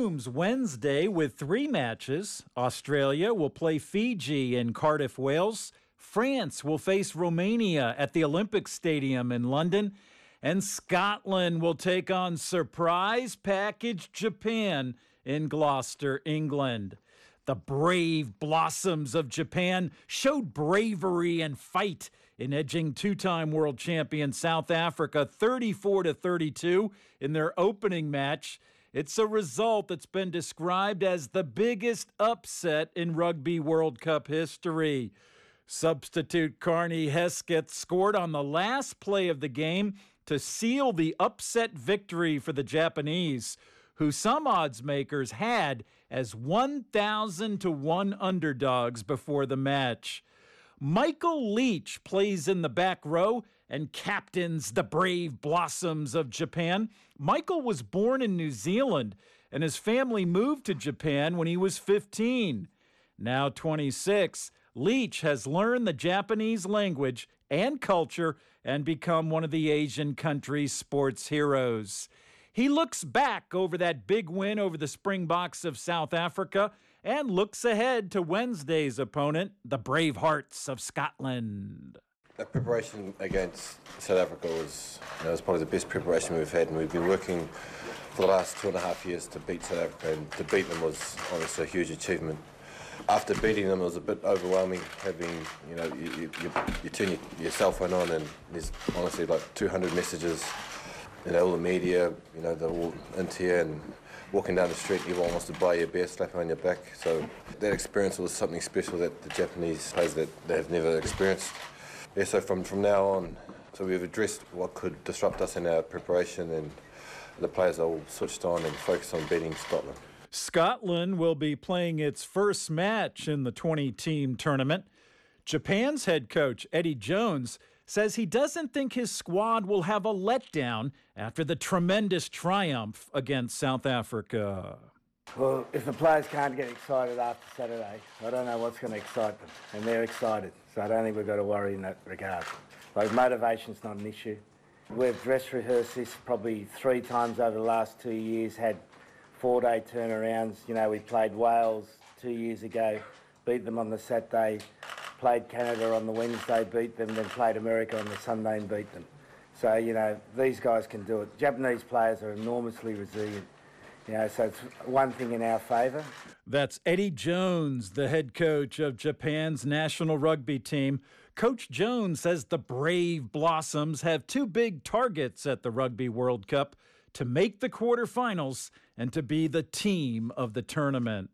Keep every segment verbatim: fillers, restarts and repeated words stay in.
resumes Wednesday with three matches. Australia will play Fiji in Cardiff, Wales. France will face Romania at the Olympic Stadium in London. And Scotland will take on surprise package Japan in Gloucester, England. The brave Blossoms of Japan showed bravery and fight in edging two-time world champion South Africa thirty-four to thirty-two in their opening match. It's a result that's been described as the biggest upset in Rugby World Cup history. Substitute Carney Hesketh scored on the last play of the game to seal the upset victory for the Japanese, who some odds makers had as one thousand to one underdogs before the match. Michael Leach plays in the back row and captains the brave Blossoms of Japan. Michael was born in New Zealand, and his family moved to Japan when he was fifteen. Now twenty-six, Leach has learned the Japanese language and culture and become one of the Asian country's sports heroes. He looks back over that big win over the Springboks of South Africa and looks ahead to Wednesday's opponent, the Bravehearts of Scotland. The preparation against South Africa was, you know, was probably the best preparation we've had, and we've been working for the last two and a half years to beat South Africa, and to beat them was obviously a huge achievement. After beating them, it was a bit overwhelming having, you know, you, you, you turn your, your cell phone on and there's honestly like two hundred messages, you know, all the media, you know, they're all into you, and walking down the street, everyone wants to buy you a beer, slap on your back. So that experience was something special that the Japanese players that they have never experienced. Yeah, so from, from now on, so we've addressed what could disrupt us in our preparation, and the players are all switched on and focused on beating Scotland. Scotland will be playing its first match in the twenty-team tournament. Japan's head coach, Eddie Jones, says he doesn't think his squad will have a letdown after the tremendous triumph against South Africa. Well, if the players can't get excited after Saturday, I don't know what's going to excite them, and they're excited, so I don't think we've got to worry in that regard. Like, motivation's not an issue. We've dress rehearsed this probably three times over the last two years, had four-day turnarounds. You know, we played Wales two years ago, beat them on the Saturday, played Canada on the Wednesday, beat them, then played America on the Sunday and beat them. So, you know, these guys can do it. Japanese players are enormously resilient. You know, so it's one thing in our favour. That's Eddie Jones, the head coach of Japan's national rugby team. Coach Jones says the brave Blossoms have two big targets at the Rugby World Cup: to make the quarterfinals and to be the team of the tournament.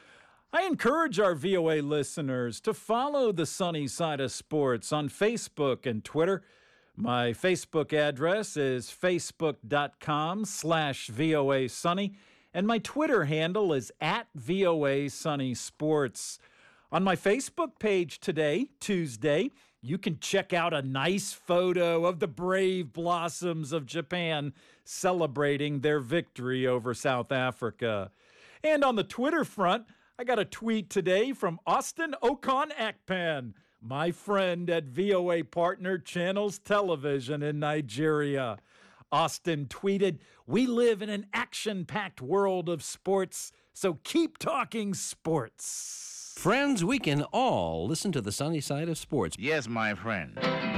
I encourage our V O A listeners to follow the Sunny Side of Sports on Facebook and Twitter. My Facebook address is facebook.com slash VOA Sunny, and my Twitter handle is at VOA Sunny Sports. On my Facebook page today, Tuesday, you can check out a nice photo of the brave Blossoms of Japan celebrating their victory over South Africa. And on the Twitter front, I got a tweet today from Austin Okon Akpan, my friend at V O A partner Channels Television in Nigeria. Austin tweeted, "We live in an action-packed world of sports, so keep talking sports." Friends, we can all listen to the Sunny Side of Sports. Yes, my friend.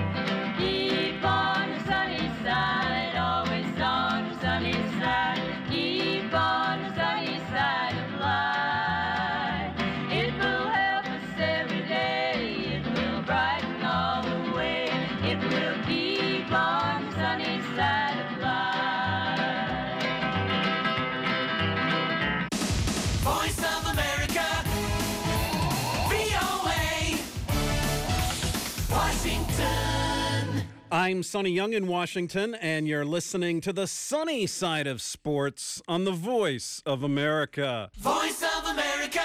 Keep on the sunny side, always on the sunny side. Keep on the sunny side of life. It will help us every day. It will brighten all the way. It will keep on the sunny side of life. Voice of America, V O A, Washington. I'm Sonny Young in Washington, and you're listening to the Sunny Side of Sports on the Voice of America. Voice of America.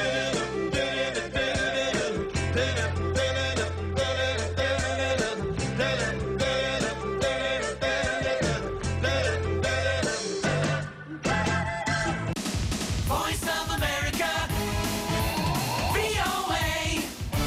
Voice of America, V O A,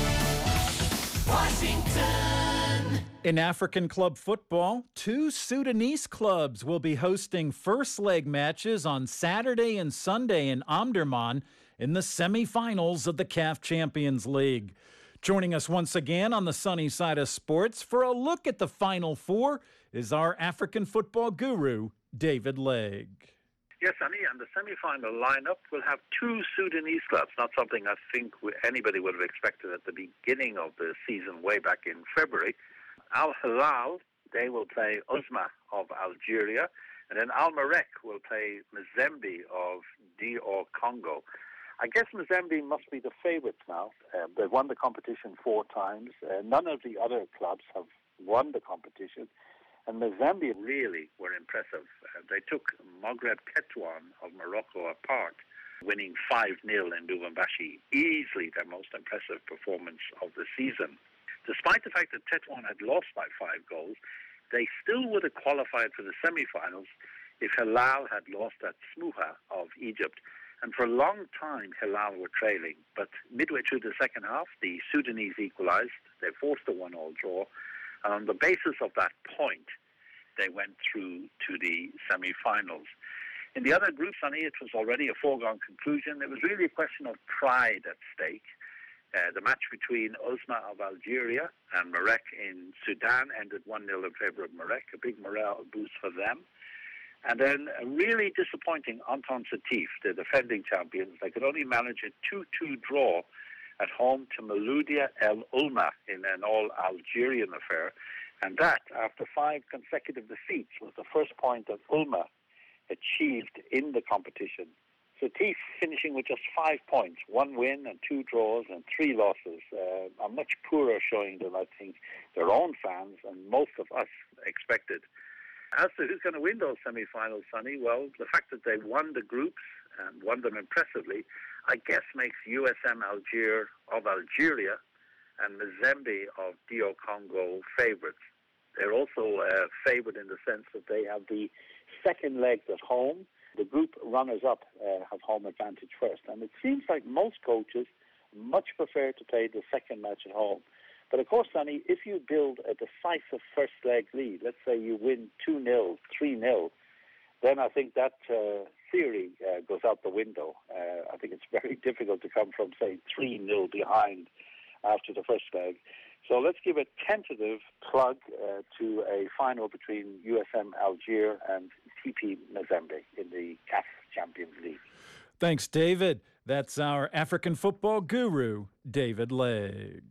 Washington. In African club football, two Sudanese clubs will be hosting first leg matches on Saturday and Sunday in Omdurman in the semifinals of the C A F Champions League. Joining us once again on the sunny side of sports for a look at the Final Four is our African football guru, David Legg. Yes, Annie, and the semi-final lineup will have two Sudanese clubs, not something I think anybody would have expected at the beginning of the season way back in February. Al Hilal, they will play Uzma of Algeria, and then Al Marek will play Mazembe of D R Congo. I guess Mazembe must be the favourites now. Uh, they've won the competition four times. Uh, none of the other clubs have won the competition. And Mazembe really were impressive. Uh, they took Maghreb Tetouan of Morocco apart, winning five nil in Lubumbashi. Easily their most impressive performance of the season. Despite the fact that Tetouan had lost by five goals, they still would have qualified for the semi-finals if Hilal had lost at Smuha of Egypt. And for a long time, Hilal were trailing. But midway through the second half, the Sudanese equalized. They forced a one-all draw. And on the basis of that point, they went through to the semi-finals. In the other group, Sonny, it was already a foregone conclusion. It was really a question of pride at stake. Uh, the match between Uzma of Algeria and Marek in Sudan ended one nil in favour of Marek, a big morale boost for them. And then a really disappointing Anton Setif, the defending champions. They could only manage a two two draw at home to Maloudia El Ulma in an all-Algerian affair. And that, after five consecutive defeats, was the first point that Ulma achieved in the competition. Setif finishing with just five points, one win and two draws and three losses. Uh, a much poorer showing than I think their own fans and most of us expected. As to who's going to win those semi-finals, Sonny, well, the fact that they won the groups and won them impressively, I guess makes U S M Algier of Algeria and Mazembe of D R Congo favourites. They're also uh, favoured in the sense that they have the second legs at home. The group runners-up uh, have home advantage first. And it seems like most coaches much prefer to play the second match at home. But of course, Sonny, if you build a decisive first leg lead, let's say you win two nil, three nil, then I think that uh, theory uh, goes out the window. Uh, I think it's very difficult to come from, say, three nil behind after the first leg. So let's give a tentative plug uh, to a final between U S M Algier and T P Mazembe in the C A F Champions League. Thanks, David. That's our African football guru, David Legg.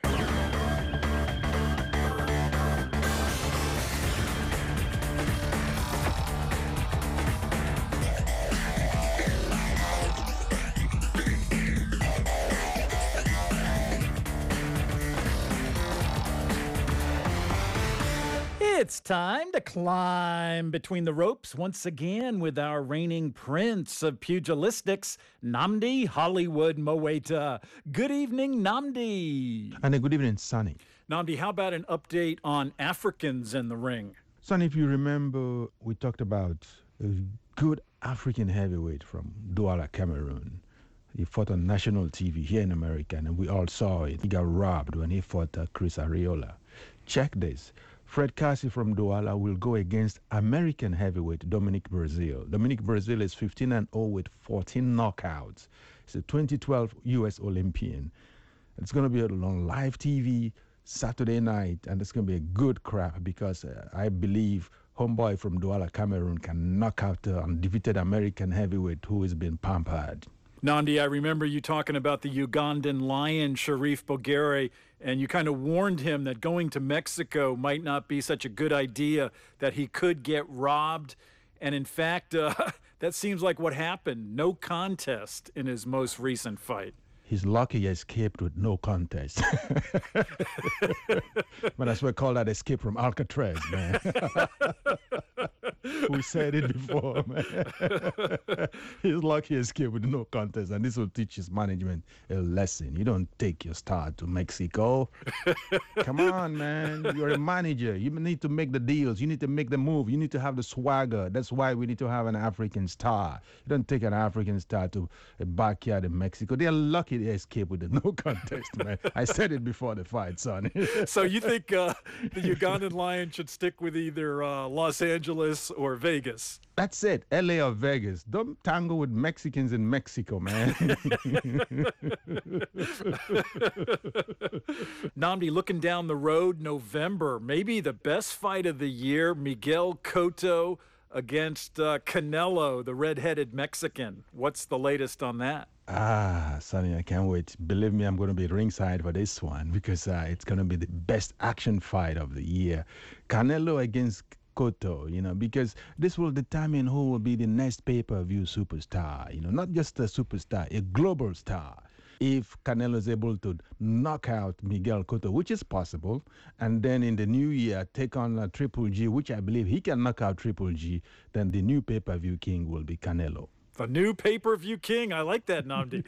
It's time to climb between the ropes once again with our reigning prince of pugilistics, Nnamdi Hollywood Mowaita. Good evening, Nnamdi. And a good evening, Sonny. Nnamdi, how about an update on Africans in the ring? Sonny, if you remember, we talked about a good African heavyweight from Douala, Cameroon. He fought on national T V here in America, and we all saw it. He got robbed when he fought uh, Chris Arreola. Check this. Fred Cassie from Douala will go against American heavyweight Dominic Brazil. Dominic Brazil is fifteen and oh with fourteen knockouts. He's a twenty twelve U S Olympian. It's going to be on live T V Saturday night, and it's going to be a good crowd because uh, I believe homeboy from Douala, Cameroon can knock out the undefeated American heavyweight who has been pampered. Nnamdi, I remember you talking about the Ugandan lion, Sharif Bogere, and you kind of warned him that going to Mexico might not be such a good idea, that he could get robbed. And in fact, uh, that seems like what happened. No contest in his most recent fight. He's lucky he escaped with no contest. But that's what we call that escape from Alcatraz, man. We said it before, man. He's lucky escape with no contest, and this will teach his management a lesson. You don't take your star to Mexico. Come on, man. You're a manager. You need to make the deals. You need to make the move. You need to have the swagger. That's why we need to have an African star. You don't take an African star to a backyard in Mexico. They're lucky they escape with the no contest, man. I said it before the fight, son. So you think uh, the Ugandan Lion should stick with either uh, Los Angeles or Vegas? That's it. L A or Vegas. Don't tangle with Mexicans in Mexico, man. Nnamdi, looking down the road, November, maybe the best fight of the year, Miguel Cotto against uh, Canelo, the red-headed Mexican. What's the latest on that? Ah, Sonny, I can't wait. Believe me, I'm going to be ringside for this one because uh, it's going to be the best action fight of the year. Canelo against Cotto, you know, because this will determine who will be the next pay-per-view superstar, you know, not just a superstar, a global star. If Canelo is able to knock out Miguel Cotto, which is possible, and then in the new year take on uh, Triple G, which I believe he can knock out Triple G, then the new pay-per-view king will be Canelo. The new pay-per-view king. I like that, Nnamdi.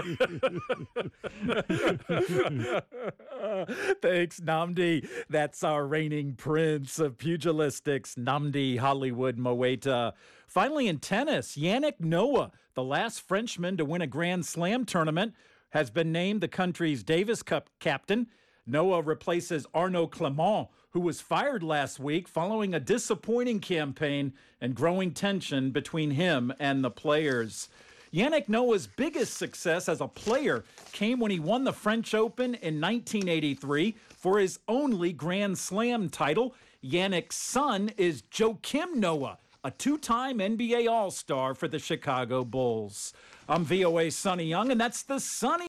Thanks, Nnamdi. That's our reigning prince of pugilistics, Nnamdi Hollywood Moeta. Finally, in tennis, Yannick Noah, the last Frenchman to win a Grand Slam tournament, has been named the country's Davis Cup captain. Noah replaces Arnaud Clément, who was fired last week following a disappointing campaign and growing tension between him and the players. Yannick Noah's biggest success as a player came when he won the French Open in nineteen eighty-three for his only Grand Slam title. Yannick's son is Joakim Noah, a two-time N B A All-Star for the Chicago Bulls. I'm V O A's Sonny Young, and that's the Sonny